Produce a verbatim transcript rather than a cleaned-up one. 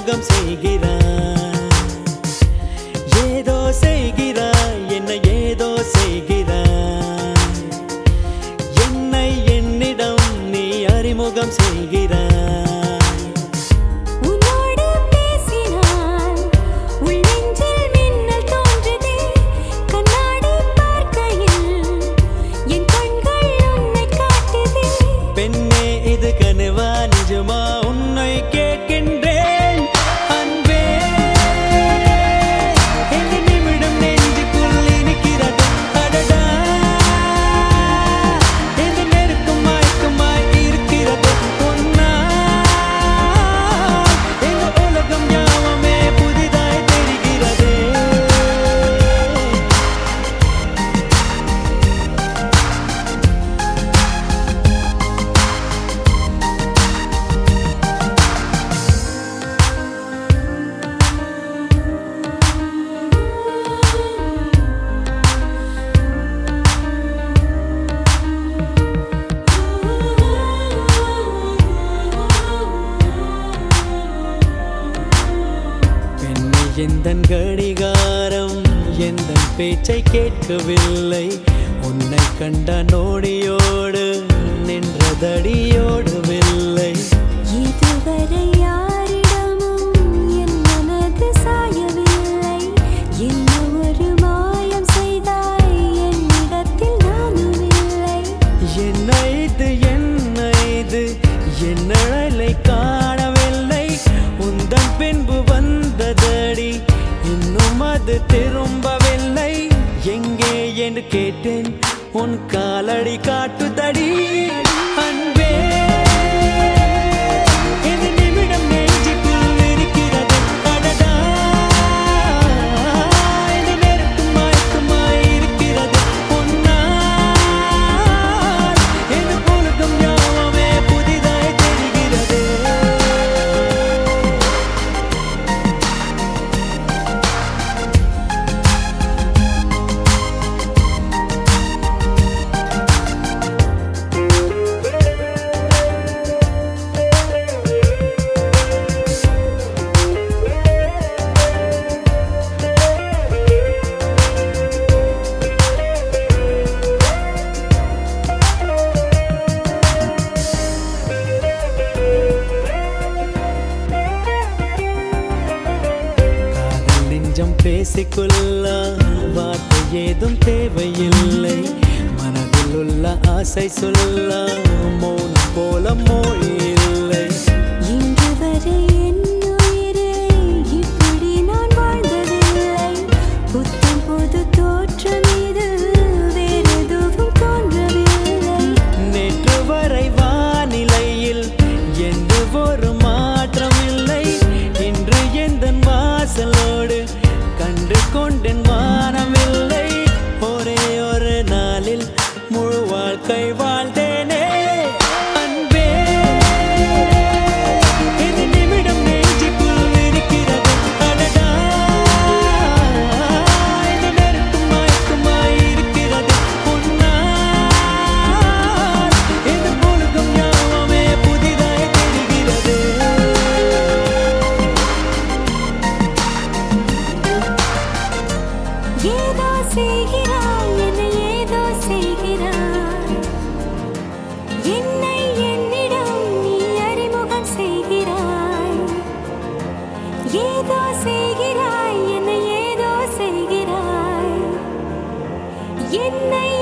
அறிமுகம் செய்கிறாய். ஏதோ செய்கிறாய், என்னை ஏதோ செய்கிறாய். என்னை என்னிடம் நீ அறிமுகம் செய்கிறாய். எந்தன் கடிகாரம் எந்தன் பேச்சை கேட்கவில்லை. உன்னை கண்ட நோடியோடு நின்றதடியோடவில்லை. இதுவரை யாரிடமும் என் மனது சாயவில்லை. என்ன ஒரு மாயம் செய்தாய் என்னிடத்தில் நானும் இல்லை. என்ன இது என்ன இது என் நிழலை காணவில்லை. உந்தன் பின்பு வந்ததடி இன்னும் அது திரும்பவில்லை. எங்கே என்று கேட்டேன், உன் காலடி காட்டுதடி அன்பே. இந்த நிமிடம் நெஞ்சுக்குள் இருக்கிறது அடடா. இந்த நெருக்கம் மயக்கமாய் இருக்கிறது உன்னால். இந்த உலகம் யாவுமே புதிதாய் தெரிகிறது. பேசிக்கொள்ள வார்த்தை ஏதும் தேவையில்லை. மனதில் உள்ள ஆசை சொல்ல மௌனம் போல மொழி இல்லை. இன்று வரை என் உயிரே இப்படி நான் வாழ்ந்ததில்லை. புத்தம் புது தோற்றம் இது வேறு எதுவும் தோன்றவில்லை. நேற்று வரை வானிலையில் எந்த ஒரு மாற்றம் இல்லை. இன்று எந்த வாசலோடு கண்டு கொண்டேன் வானமில்லை. ஒரே ஒரு நாளில் முழு வாழ்க்கை வாழ்ந்தேனே அன்பே. இந்த நிமிடம் நெஞ்சுக்குள் இருக்கிறது அடடா. இந்த நெருக்கம் மயக்கமாய் இருக்கிறது உன்னால். இந்த உலகம் யாவுமே புதிதாய் தெரிகிறது. ஏதோ செய்கிறாய், என்னை ஏதோ செய்கிறாய். என்னை என்னிடம் நீ அறிமுகம் செய்கிறாய். ஏதோ செய்கிறாய், என்னை ஏதோ செய்கிறாய். என்னை